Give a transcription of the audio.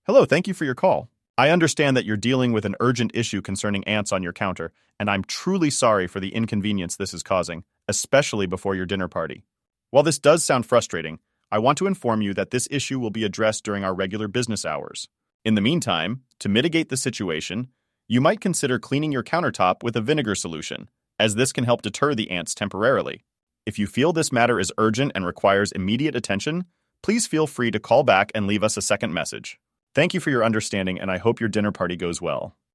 Hello, thank you for your call. I understand that you're dealing with an urgent issue concerning ants on your counter, and I'm truly sorry for the inconvenience this is causing, especially before your dinner party. While this does sound frustrating, I want to inform you that this issue will be addressed during our regular business hours. In the meantime, to mitigate the situation, you might consider cleaning your countertop with a vinegar solution, as this can help deter the ants temporarily. If you feel this matter is urgent and requires immediate attention, please feel free to call back and leave us a second message. Thank you for your understanding, and I hope your dinner party goes well.